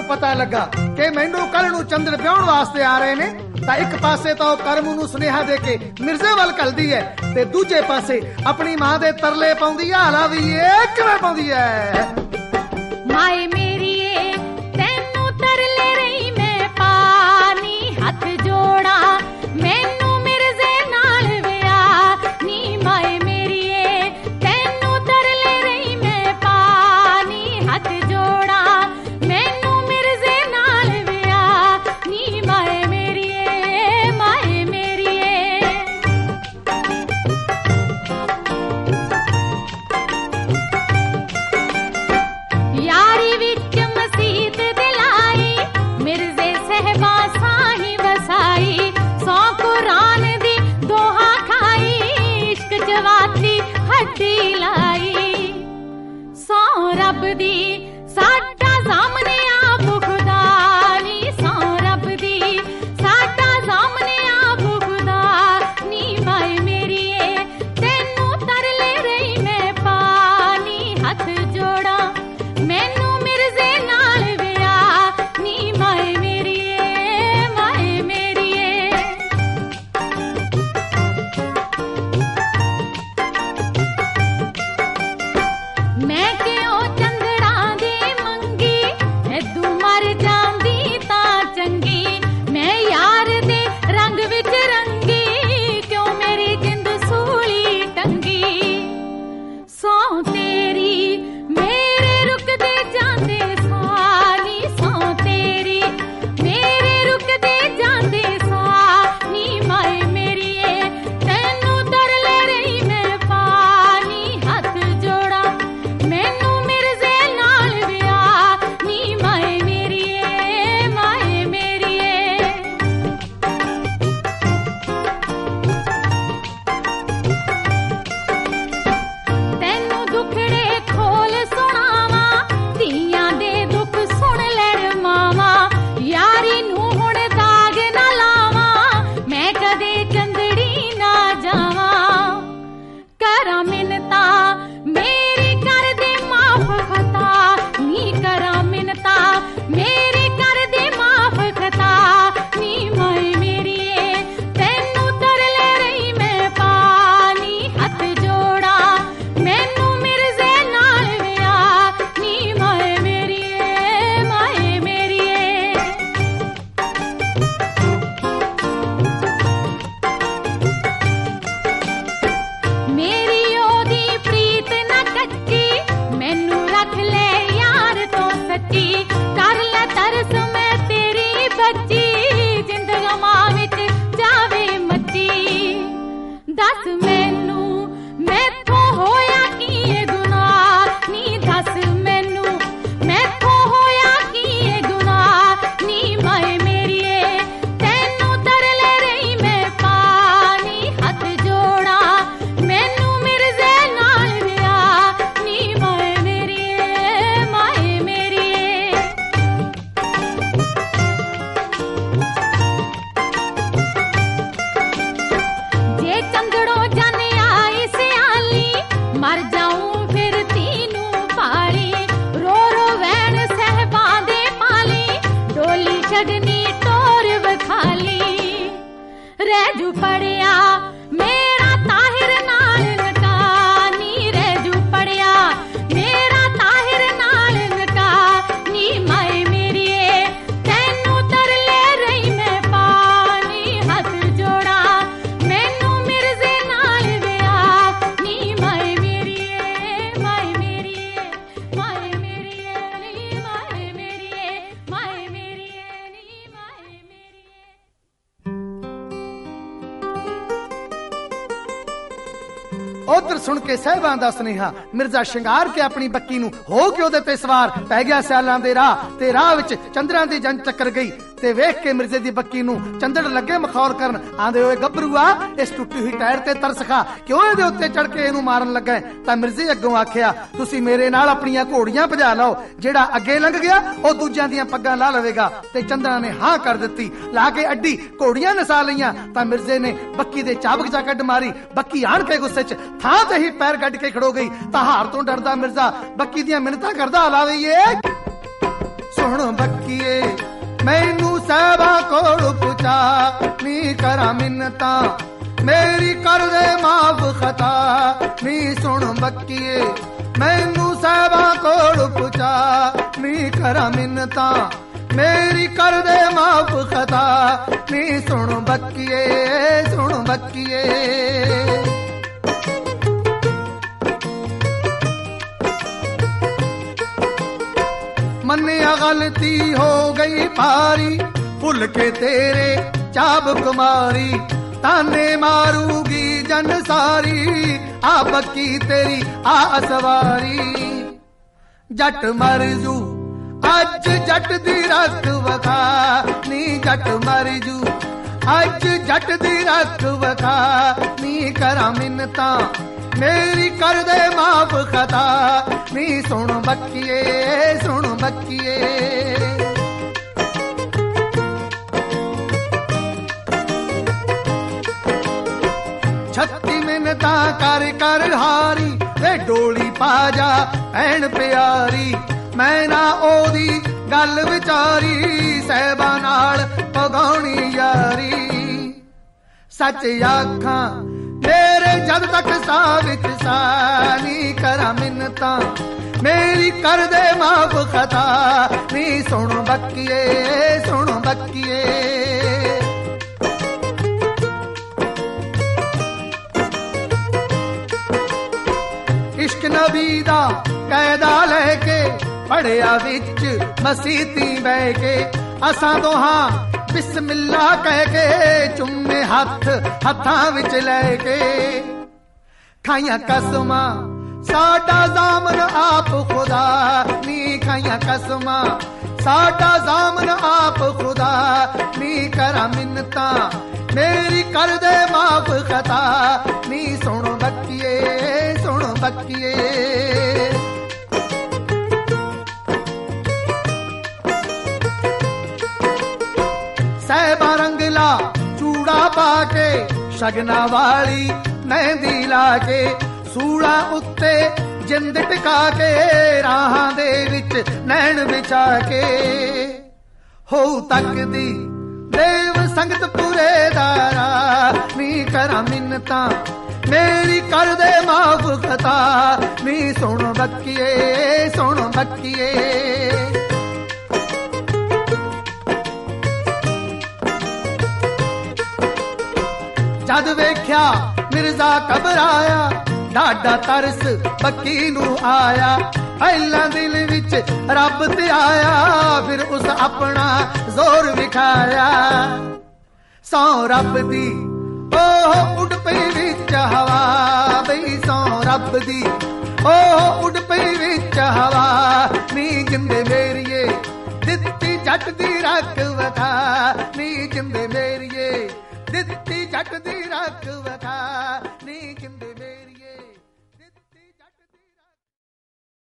पता लगा कि मैनू कल नू चंद्र ब्याहण वास्ते आ रहे ने तां एक पासे तो करमू नू सुनेहा दे के मिर्जे वल कलदी है ते दूजे पासे अपनी मां दे तरले पाउंदी है। हाला वी किवें पाउंदी है? माए मेरी तैनू तरले रही मैं पानी हथ जोड़ा मैनू मिर्जे नाल विआह नी। माए मेरी तैनू तरले रही मैं पानी हथ जोड़ा मैनू मिर्जे नाल विआह नी। माए मेरी माए मेरी यारी विच मसीत दिलाई मिर्जे सहबा साही वसाई सौ कुरान दी दोहा खाई इश्क जवाती हड्डी लाई सौ रब दी साडा सामने आप खुदा नी। सौ रब दी साडा सामने आप खुदा नी। माए मेरी तैनू तरले रही मैं पानी हथ जोड़ा मैनू मिर्जे नाल विआह नी। माए मेरी माए मेरी मैं क्यों चंदड़ा दी मंगी ऐदू मर जांदी तां चंगी मैं यार दे रंग विच रंगी क्यों मेरी जिंद सूली टंगी। सौ तेरी मेरे रुकदे जांदे सानी सौ तेरी मेरे रुकदे जांदे सानी। माए मेरी तैनू तरले रही मैं पानी हथ जोड़ा मैनू मिर्जे नाल विआह नी। माए मेरी माए मेरी तैनू दुखड़े खोल सुनावा धीयां दे दुख सुन लैण मावा यारी नू हुण दाग ना लावा मैं कदे चंदड़ी ना जावा करा मिन्नता मेरी कर दे माफ खता नी। करा मिन्नता मेरी कर दे माफ खता नी। माए मेरी तैनू तरले रही मैं पानी हथ जोड़ा मैनू मिर्जे नाल विआह नी। माए मेरी माए मेरी मेरी ओदी प्रीत ना कच्ची मैनू रख ले यार तो सच्ची कर ले तरस मैं तेरी बच्ची जिंद गमां विच जावे मच्ची। दस मैनू मैथों होया की ये गुनाह नी। दस मैनू मैथों होया की ये गुनाह नी। माए मेरी तैनू तरले रही मैं पानी हथ जोड़ा मैनू मिर्जे नाल विआह नी। माए मेरी माए मेरी जे चंदड़ों जन आई सियाली मर जाऊं फिर तीनू पाली रो रो वैन सहबां दे पाली डोली छड़नी टोर वखाली रहजू पड़िया मेरा ताहिर नाल नकानी रहजू पड़िया मेरा ताहिर नाल नकानी। माए मेरी तैनू तरले रही मैं पानी हथ जोड़ा मैनू मिर्जे नाल विआह नी। माए मेरी माए मेरी माए मेरी माए मेरी माए मेरी माए मेरी उधर सुन के साहिबां दा सुनेहा मिर्जा शिंगार के अपनी बक्की नू हो के ओदे ते सवार पै गया सियालां दे राह ते राह विच चंद्रां दी जंग टक्कर गई ते वेख के मिर्जे दी बक्की नू चंदड़ लगे मखौल करन आंदे होए गबरूआ इस टुੱਟੀ हुई टायर ते तरस खा क्यों इहदे उत्ते चढ़ के इहनू मारन लगा है। तां मिर्जे अग्गों आखिया तुसी मेरे नाल अपनियां घोड़ियां भजा लाओ जेड़ा अगे लंघ गया ओ दूजियां दियां पग्गां ला लवेगा ते चंद्रा ने हां कर दित्ती ला के अड्डी घोड़ियां नसा लईयां तां मिर्जे ने बक्की दे चाबक जा कड्ड मारी बक्की आण के गुस्से च थां ते ही पैर गड्ड के खड़ो गई तां हार तो डरदा मिर्जा बक्की दियां मिन्नतां करदा हलावे सुन बक्कीए मैनू साहिबा कोल पुचा, नी करा मिन्नता मेरी कर दे माफ खता। नी सुन बक्कीए मैनू साहिबा कोल पुचा, नी करा मिन्नता मेरी कर दे माफ खता। नी सुन बक्कीए सुन बक्कीए। मन्निया गलती हो गई भारी, भुल के तेरे चाबुक मारी, ताने मारूगी जन सारी, आ बक्की तेरी आ सवारी। जट मर जू अज जट दी रख वखा, नी जट मर जू अज जट दी रख वखा। नी करा मिन्नता मेरी कर दे माफ खता। नी सुन बक्कीए सुन बक्कीए। छत्ती मिन्नता कर कर हारी, वे डोली पा जा भैन प्यारी। मैं ना ओदी गल विचारी, साहिबा नाल पगाउणी यारी। सच आखां मेरे जद तक सा विच सा, नी करा मिन्नता मेरी कर दे माफ खता। नी सुन बक्कीए सुन बक्कीए। इश्क नबी दा कैदा लेके पढ़िया विच मसीती बह के, असां दोहां बिस्मिल्ला कह के चुम्मे हथ हथां विच लैके। खाइया कसमां साडा जामन आप खुदा, नी खाइया कसमां साडा जामन आप खुदा। नी करा मिन्नता मेरी कर दे माफ खता। नी सुन बक्कीए सुन बक्कीए। साहिबा रंगला चूड़ा पाके, शगना वाली मेहंदी लाके, सूड़ा उत्ते जिंद टिका के, राहां दे विच नैन बिछा के। हो तकदी देव संगत पूरे दारा, नी करा मिन्नता मेरी कर दे माफ खता। नी सुन बक्कीए सुन बक्कीए। जद वेख्या मिर्जा घबराया, डाडा तरस बक्की नू आया। पहला दिल विच रब ते आया, फिर उस अपना जोर विखाया। सौ रब दी ओह उड़ पई विच हवा, बई सौ रब दी ओह उड़ पई विच हवा। नी जिंदे मेरिए दित्ती जट दी रख वखा, नी जिंदे मेरिए दित्ती जट दी रख वखा।